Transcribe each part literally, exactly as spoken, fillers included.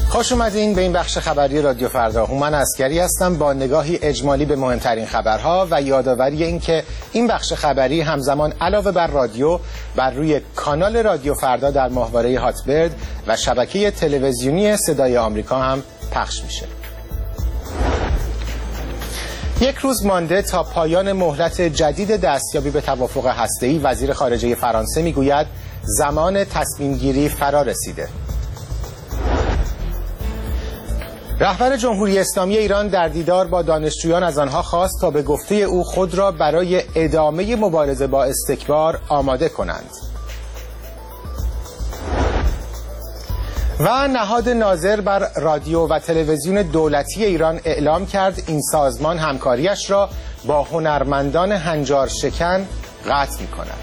خوش اومدین به این بخش خبری رادیو فردا. هومن عسگری هستم با نگاهی اجمالی به مهمترین خبرها و یادآوری این که این بخش خبری همزمان علاوه بر رادیو بر روی کانال رادیو فردا در ماهواره هاتبرد و شبکه تلویزیونی صدای آمریکا هم پخش میشه. یک روز مانده تا پایان مهلت جدید دستیابی به توافق هسته‌ای، وزیر خارجه فرانسه میگوید زمان تصمیم گیری فرا رسیده. رهبر جمهوری اسلامی ایران در دیدار با دانشجویان از آنها خواست تا به گفته او خود را برای ادامه مبارزه با استکبار آماده کنند. و نهاد ناظر بر رادیو و تلویزیون دولتی ایران اعلام کرد این سازمان همکاریش را با هنرمندان هنجار شکن قطع می‌کند.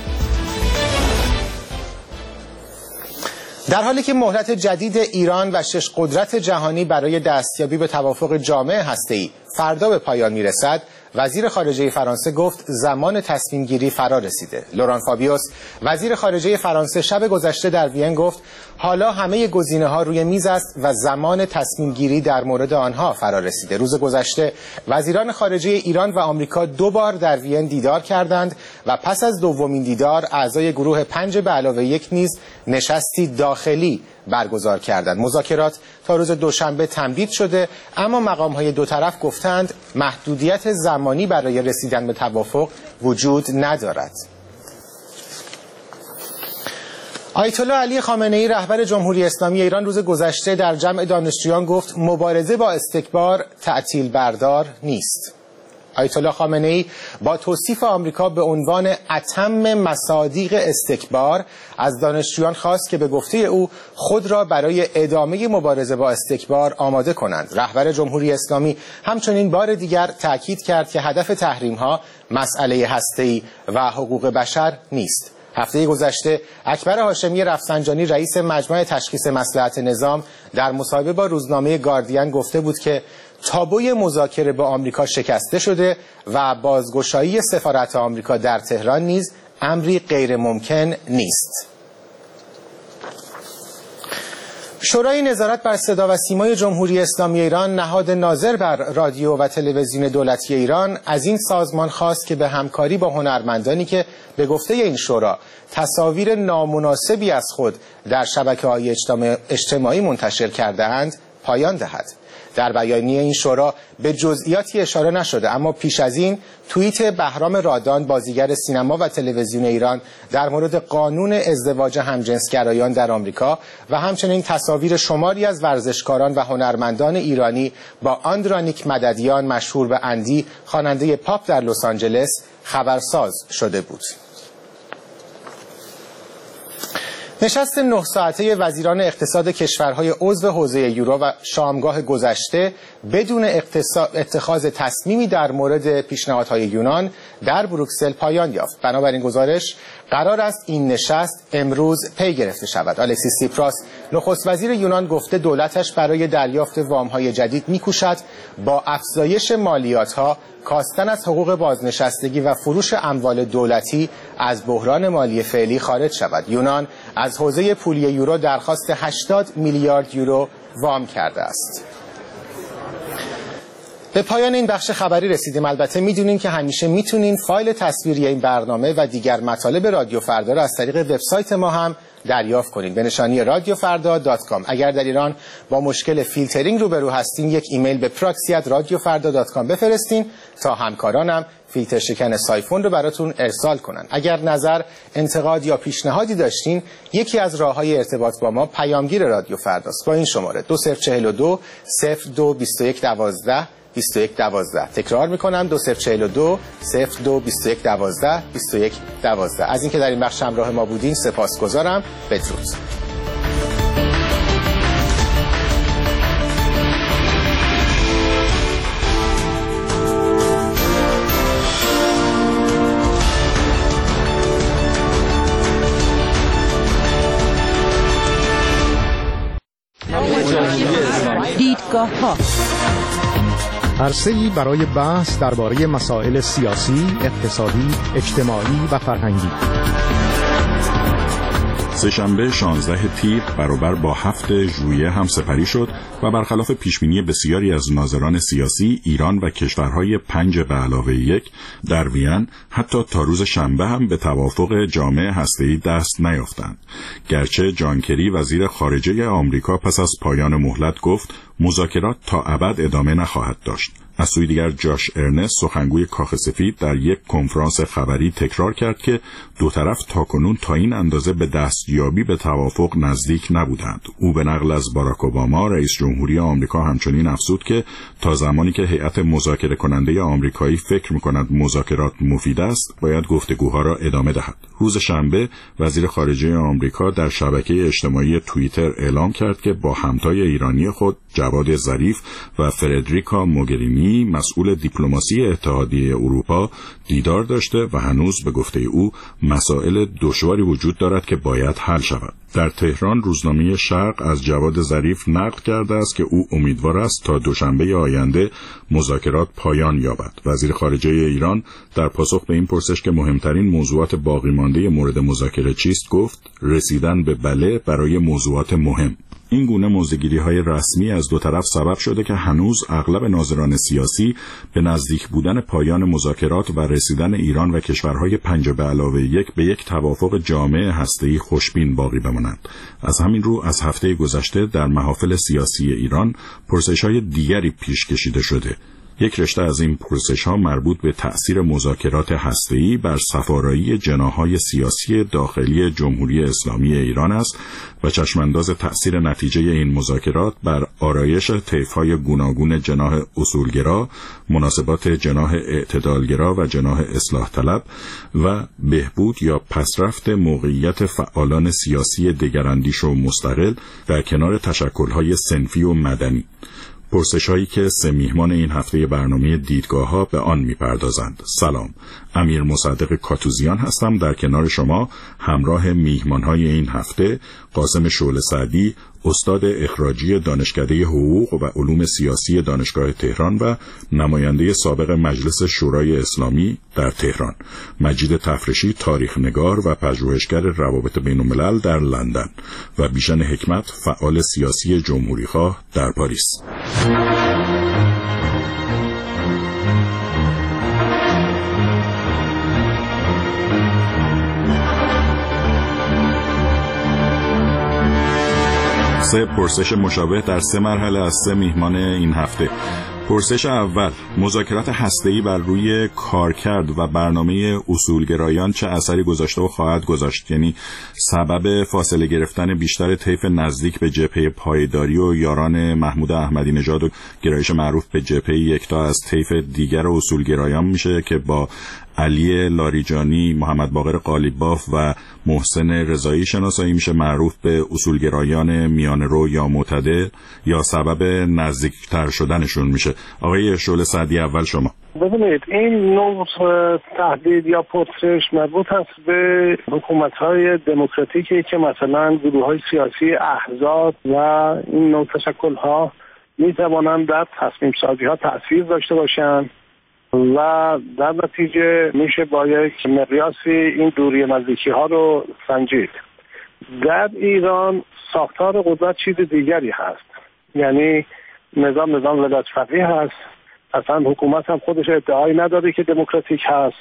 در حالی که مهلت جدید ایران و شش قدرت جهانی برای دستیابی به توافق جامع هسته‌ای فردا به پایان میرسد، وزیر خارجه فرانسه گفت زمان تصمیم گیری فرا رسیده. لوران فابیوس وزیر خارجه فرانسه شب گذشته در وین گفت حالا همه گزینه‌ها روی میز است و زمان تصمیم گیری در مورد آنها فرا رسیده. روز گذشته وزیران خارجه ایران و آمریکا دو بار در وین دیدار کردند و پس از دومین دیدار اعضای گروه پنج به علاوه یک نیز نشستی داخلی برگزار کردند. مذاکرات تا روز دوشنبه تمدید شده، اما مقام‌های دو طرف گفتند محدودیت زمانی برای رسیدن به توافق وجود ندارد. آیت الله علی خامنه‌ای رهبر جمهوری اسلامی ایران روز گذشته در جمع دانشجویان گفت مبارزه با استکبار تعطیل بردار نیست. آیت الله خامنه‌ای با توصیف آمریکا به عنوان اتم مصادیق استکبار از دانشجویان خواست که به گفته او خود را برای ادامه مبارزه با استکبار آماده کنند. رهبر جمهوری اسلامی همچنین بار دیگر تأکید کرد که هدف تحریم‌ها مسئله هسته‌ای و حقوق بشر نیست. هفته گذشته اکبر هاشمی رفسنجانی رئیس مجمع تشخیص مصلحت نظام در مصاحبه با روزنامه گاردین گفته بود که تابوی مذاکره با آمریکا شکسته شده و بازگشایی سفارت آمریکا در تهران نیز امری غیر ممکن نیست. شورای نظارت بر صدا و سیمای جمهوری اسلامی ایران، نهاد ناظر بر رادیو و تلویزیون دولتی ایران، از این سازمان خواست که به همکاری با هنرمندانی که به گفته این شورا تصاویر نامناسبی از خود در شبکه‌های اجتماعی منتشر کرده‌اند پایان دهد. در بیانیه این شورا به جزئیاتی اشاره نشده، اما پیش از این توییت بهرام رادان بازیگر سینما و تلویزیون ایران در مورد قانون ازدواج همجنسگرایان در آمریکا و همچنین تصاویر شماری از ورزشکاران و هنرمندان ایرانی با آندرانیک مددیان مشهور به اندی خواننده پاپ در لس آنجلس خبرساز شده بود. نشست نه ساعته وزیران اقتصاد کشورهای عضو حوزه یورو و شامگاه گذشته بدون اتخاذ تصمیمی در مورد پیشنهادهای یونان در بروکسل پایان یافت. بنابراین گزارش قرار است این نشست امروز پی گرفته شود. الکسیس سیپراس نخست وزیر یونان گفته دولتش برای دریافت وام‌های جدید می‌کوشد با افزایش مالیات‌ها، کاستن از حقوق بازنشستگی و فروش اموال دولتی از بحران مالی فعلی خارج شود. یونان از حوزه پولی یورو درخواست هشتاد میلیارد یورو وام کرده است. به پایان این بخش خبری رسیدیم. البته میدونین که همیشه میتونین فایل تصویری این برنامه و دیگر مطالب رادیو فردا را از طریق وبسایت ما هم دریافت کنید به نشانی رادیو فردا دات کام. اگر در ایران با مشکل فیلترینگ روبرو هستین، یک ایمیل به پراکسی ات رادیو فردا دات کام بفرستین تا همکارانم فیلتر شکن سایفون رو براتون ارسال کنن. اگر نظر، انتقاد یا پیشنهادی داشتین، یکی از راه‌های ارتباط با ما پیامگیر رادیو فرداست با این شماره دو صفر چهل و دو صفر دو بیست و یک دوازده بیست و یک دوازده. تکرار میکنم دو صفر چهل و دو صفر دو بیست و یک دوازده بیست و یک دوازده. از اینکه در این بخش همراه ما بودین سپاسگزارم. بدرود. دیدگاه‌ها عرصه‌ای برای بحث درباره مسائل سیاسی، اقتصادی، اجتماعی و فرهنگی. سه شنبه شانزده تیر برابر با هفت ژوئیه هم سپری شد و برخلاف پیشبینی بسیاری از ناظران سیاسی، ایران و کشورهای پنج به علاوه یک در وین حتی تا روز شنبه هم به توافق جامع هسته‌ای دست نیافتند. گرچه جان کری وزیر خارجه آمریکا پس از پایان مهلت گفت مذاکرات تا ابد ادامه نخواهد داشت. از سوی دیگر جاش ارنست سخنگوی کاخ سفید در یک کنفرانس خبری تکرار کرد که دو طرف تاکنون تا این اندازه به دستیابی به توافق نزدیک نبودند. او به نقل از باراک اوباما رئیس جمهوری آمریکا همچنین افزود که تا زمانی که هیئت مذاکره کننده آمریکایی فکر می‌کند مذاکرات مفید است، باید گفتگوها را ادامه دهد. روز شنبه وزیر خارجه آمریکا در شبکه اجتماعی توییتر اعلام کرد که با همتای ایرانی خود جواد ظریف و فردریکا موگرینی مسئول دیپلماسی اتحادیه اروپا دیدار داشته و هنوز به گفته او مسائل دشواری وجود دارد که باید حل شود. در تهران روزنامه شرق از جواد ظریف نقل کرده است که او امیدوار است تا دوشنبه آینده مذاکرات پایان یابد. وزیر خارجه ایران در پاسخ به این پرسش که مهمترین موضوعات باقی مانده مورد مذاکره چیست گفت رسیدن به بله برای موضوعات مهم. این گونه موضع‌گیری‌های رسمی از دو طرف سبب شده که هنوز اغلب ناظران سیاسی به نزدیک بودن پایان مذاکرات و رسیدن ایران و کشورهای پنج به علاوه یک به یک توافق جامع هسته‌ای خوشبین باقی بمانند. از همین رو از هفته گذشته در محافل سیاسی ایران پرسش‌های دیگری پیش کشیده شده. یک رشته از این پرسش‌ها مربوط به تأثیر مذاکرات هسته‌ای بر صفارایی جناح‌های سیاسی داخلی جمهوری اسلامی ایران است و چشمانداز تأثیر نتیجه این مذاکرات بر آرایش طیف‌های گوناگون جناح اصولگرا، مناسبات جناح اعتدالگرا و جناح اصلاح طلب و بهبود یا پسرفت موقعیت فعالان سیاسی دگراندیش و مستقل در کنار تشکل‌های صنفی و مدنی. پرسش‌هایی که سه میهمان این هفته برنامه دیدگاه‌ها به آن می‌پردازند. سلام، امیر مصدق کاتوزیان هستم در کنار شما همراه میهمان‌های این هفته قاسم شعله سعدی، استاد اخراجی دانشکده حقوق و علوم سیاسی دانشگاه تهران و نماینده سابق مجلس شورای اسلامی در تهران، مجید تفرشی تاریخ‌نگار و پژوهشگر روابط بین‌الملل در لندن و بیژن حکمت فعال سیاسی جمهوری‌خواه در پاریس. سه پرسش مشابه در سه مرحله از سه میهمان این هفته. پرسش اول، مذاکرات هسته‌ای بر روی کارکرد و برنامه اصولگرایان چه اثری گذاشته و خواهد گذاشت؟ یعنی سبب فاصله گرفتن بیشتر طیف نزدیک به جبهه پایداری و یاران محمود احمدی نژاد و گرایش معروف به جبهه یکتا از طیف دیگر اصولگرایان میشه که با علی لاریجانی، محمد باقر قالیباف و محسن رضایی شناسایی میشه، معروف به اصولگرایان میانه‌رو یا معتدل، یا سبب نزدیکتر شدنشون میشه. آقای شعله سعدی اول شما. ببینید این نوع تحلیل یا پرسش مربوط است به حکومت‌های دموکراتیکی که مثلا گروه‌های سیاسی، احزاب و این نوع تشکل‌ها می‌توانند در تصمیم سازی‌ها تأثیر داشته باشند و در نتیجه میشه با یک مقیاسی این دوری نزدیکی ها رو سنجید. در ایران ساختار قدرت چیز دیگری هست، یعنی نظام نظام ولایت فقیه هست، اصلا حکومت هم خودش ادعایی نداره که دموکراتیک هست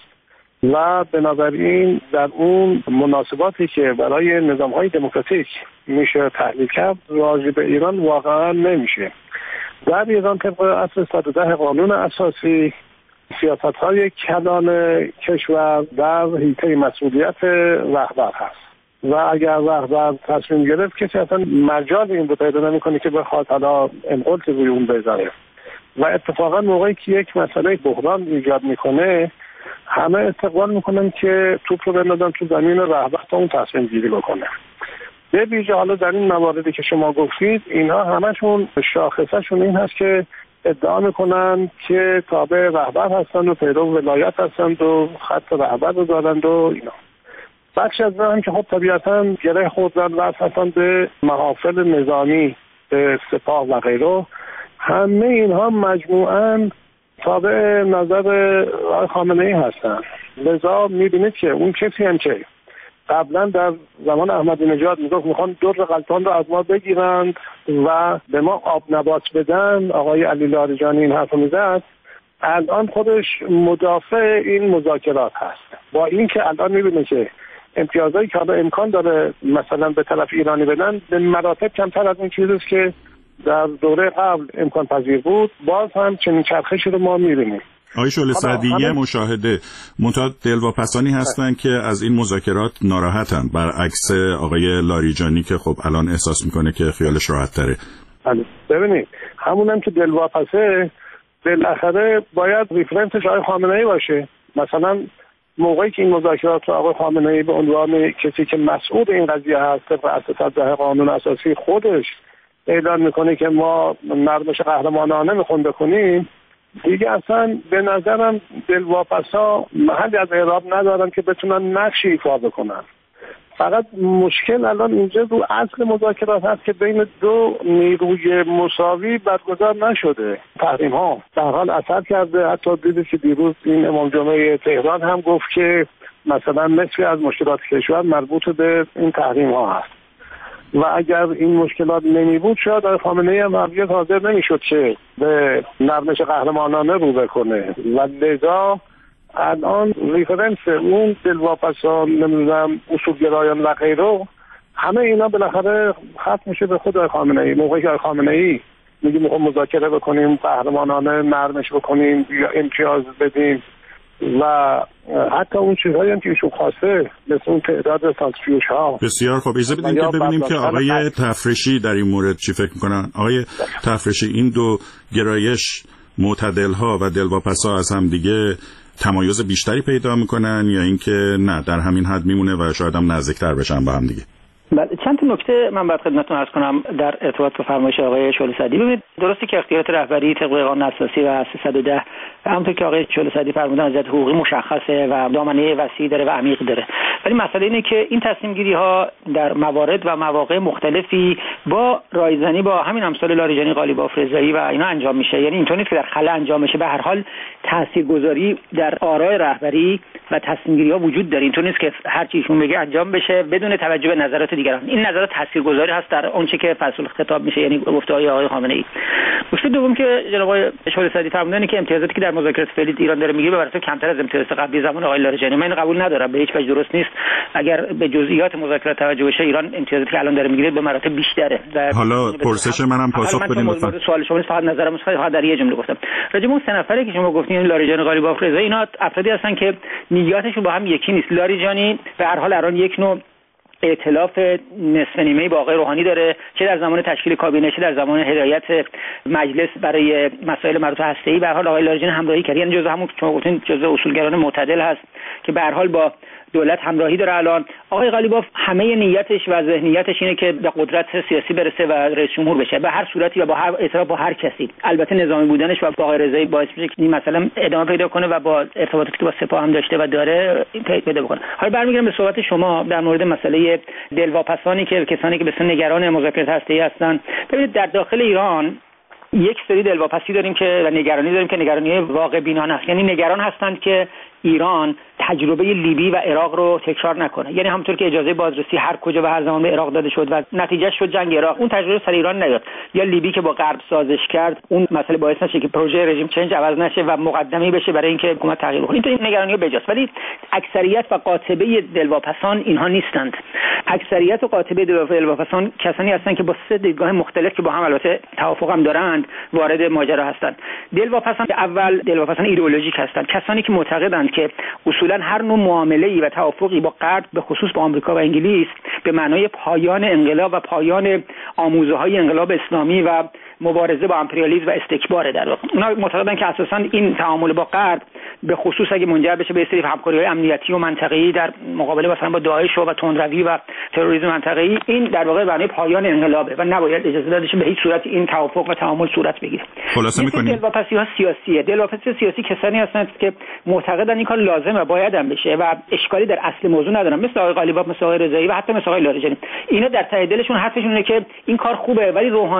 و بنابراین در اون مناسباتی که برای نظام های دموکراتیک میشه تحلیل کرد راجع به ایران واقعا نمیشه. در ایران طبق اصل صد و ده قانون اساسی سیاست‌های کلان کشور در حیطه مسئولیت رهبر هست و اگر رهبر تصمیم گرفت کسی اصلا مجال این رو پیدا نمی‌کنه که بخواد حالا انقلت روی اون بزنه و اتفاقا موقعی که یک مسئله بحران ایجاد میکنه همه استقبال میکنن که توپ رو بندازن تو زمین رهبر تا اون تصمیم گیری بکنه. به ویژه حالا در این مواردی که شما گفتید اینها همشون شاخصه‌شون این هست که ادعا میکنن که تابع رهبر هستند و پیرو ولایت هستند و خط رهبر رو دارند و اینا. بخش از هم که خب طبیعتا گره خوردن و هستند به محافل نظامی، به سپاه و غیره، همه اینها مجموعاً تابع نظر خامنه‌ای هستند. لذا میبینید که اون کسی هم که قبلا در زمان احمدی نژاد میگفت میخوان در غلطان رو از ما بگیرند و به ما آب نبات بدن، آقای علی لاریجانی این حرفو میزد، الان خودش مدافع این مذاکرات هست. با این که الان میبینه که امتیازایی که حالا امکان داره مثلا به طرف ایرانی بدن به مراتب کمتر از این چیزیست که در دوره قبل امکان پذیر بود، باز هم چنین چرخشی رو ما میبینیم. آقای شعله سعدی یه مشاهده منتها دلواپسانی هستن که از این مذاکرات ناراحتن، برعکس آقای لاریجانی که خب الان احساس میکنه که خیالش راحت تره. ببینید همونم که دلواپسه بالاخره باید ریفرنسش آقای خامنه‌ای باشه. مثلا موقعی که این مذاکرات رو آقای خامنه‌ای به عنوان کسی که مسئول این قضیه هست طبق اساس قانون اساسی خودش اعلان میکنه که ما نرمش قهرمانانه میخوام بکنیم، دیگه اصلا به نظرم دلواپسا محلی از اعراب ندارن که بتونن نقشی ایفا بکنن. فقط مشکل الان اینجا رو اصل مذاکرات هست که بین دو نیروی مساوی برگزار نشده. تحریم ها در حال اثر کرده. حتی دیدید که دیروز این امام جمعه تهران هم گفت که مثلا نصفی از مشکلات کشور مربوط به این تحریم ها هست و اگر این مشکلات نمی بود شاید آقای خامنه‌ای هم هرگز حاضر نمیشد که به نرمش قهرمانانه رو بکنه و لذا الان ریفرنس اون دلواپسان نمیدونم اصولگرایان و غیره همه اینا بالاخره ختم میشه به خود آقای خامنه‌ای. موقعی که آقای خامنه‌ای میگه میخوام مذاکره بکنیم، قهرمانانه نرمش بکنیم یا امتیاز بدیم و حتی اون چیزهایی هم که ایشون خواسته مثل اون تعداد سانتریفیوژ ها. بسیار خوب، اجازه بدیم که ببینیم که آقای تفرشی در این مورد چی فکر میکنن. آقای تفرشی، این دو گرایش معتدل ها و دلواپسا از هم دیگه تمایز بیشتری پیدا میکنن یا اینکه نه در همین حد میمونه و شاید هم نزدیکتر بشن به هم دیگه؟ بله، چند تا نکته من باید خدمتتون عرض کنم در ارتباط با فرمایش آقای شعله سعدی. ببینید درسته که اختیارات رهبری طبق قانون اساسی و سیصد و ده همونطور که آقای شعله سعدی فرمودن از نظر حقوقی مشخصه و دامنه وسیع داره و عمیق داره، ولی مسئله اینه که این تصمیم گیری ها در موارد و مواقع مختلفی با رایزنی با همین امثال لاریجانی، قالیباف، رضایی و اینا انجام میشه. یعنی اینطور نیست که در خلا انجام بشه. به هر حال تاثیرگذاری در آرای رهبری و تصمیم گیری ها وجود داره. اینطور نیست که هر چی ایشون بگه انجام بشه بدون توجه به نظرات دیگران. این نظرات تاثیرگذاری هست در اون چه که فصل خطاب میشه، یعنی گفته‌های آقای خامنه‌ای. نکته دوم که جناب آقای شعله سعدی فرمودن که امتیازاتی که در مذاکرات فعلی ایران داره میگیره به مراتب کمتر از امتیازات قبلی زمان آقای لاریجانی. من قبول ندارم، به هیچ وجه درست نیست. اگر به جزئیات مذاکرات توجه بشه ایران امتیازاتی که الان داره میگیره به مراتب بیشتره. حالا پرسش منم پاسخ بدین لطفا. سوال شما فقط نظرم فقط در یه جمله گفتم. راجع به اون سه نفری که شما گفتین لاریجانی، قالیباف، رضایی، اینا افرادی هستن که نیاتشون با هم یکی نیست. لاریجانی به هر حال الان یک نوع ائتلاف نصف نیمه‌ای با آقای روحانی داره، چه در زمان تشکیل کابینه چه در زمان هدایت مجلس برای مسائل مربوط به هسته‌ای. به هر حال آقای لاریجانی همراهی کرد، یعنی جزء همون شما گفتین جزء اصولگران معتدل هست که به هر حال با دولت همراهی داره. الان آقای قالیباف همه نیتش و ذهنیتش اینه که به قدرت سیاسی برسه و رئیس جمهور بشه به هر صورتی و با هر اعتراف با هر کسی. البته نظامی بودنش و با آقای رضایی باعث میشه که این مثلا ادامه پیدا کنه و با ارتباطاتی که با سپاه هم داشته و داره پیدا بکنه. حالا برمیگردم به صحبت شما در مورد مسئله دلواپسانی که کسانی که بسیار نگران مذاکرات هسته‌ای هستن. ببینید در داخل ایران یک سری دلواپسی داریم که و نگرانی داریم که نگرانی واقع بینانه است. یعنی نگران هستند که ایران تجربه لیبی و عراق رو تکرار نکنه. یعنی همونطور که اجازه بازرسی هر کجا و هر زمان به عراق داده شد و نتیجه شد جنگ عراق، اون تجربه سر ایران نیاد. یا لیبی که با غرب سازش کرد، اون مسئله باعث نشه که پروژه رژیم چنج عوض نشه و مقدمه‌ای بشه برای اینکه حکومت تغییر کنه. این نگرانی بجاست، ولی اکثریت و قاطبه دلواپسان اینها نیستند. اکثریت و قاطبه دلواپسان کسانی هستند که با سه دیدگاه مختلف که با هم البته توافق هم دارند وارد ماجرا هستند. دلواپسان اول دلواپسان ایدئولوژیک هستند، کسانی که معتقدند که اصولا هر نوع معامله‌ای و توافقی با غرب به خصوص با آمریکا و انگلیس به معنای پایان انقلاب و پایان آموزه‌های انقلاب اسلامی و مبارزه با امپریالیسم و استکبار در واقع. اونا معتقدن که اساساً این تعامل با غرب به خصوص اگه منجر بشه به سری همکاری‌های امنیتی و منطقه‌ای در مقابله مثلا با داعش و تندروی و تروریسم منطقه‌ای، این در واقع معنی پایان انقلابه و نباید اجازه داده شه به هیچ صورت این توافق و تعامل صورت بگیره. خلاصه می‌کنیم دلواپسی‌ها سیاسیه. دلواپسی سیاسی کسانی هستند که معتقدن این کار لازمه، باید هم بشه و اشکالی در اصل موضوع ندارن، مثل آقای قالیباف، مثل آقای رضایی و حتی مثل آقای لاریجانی. اینا در ته دلشون حرفشون اینه که این کار خوبه ولی روحانی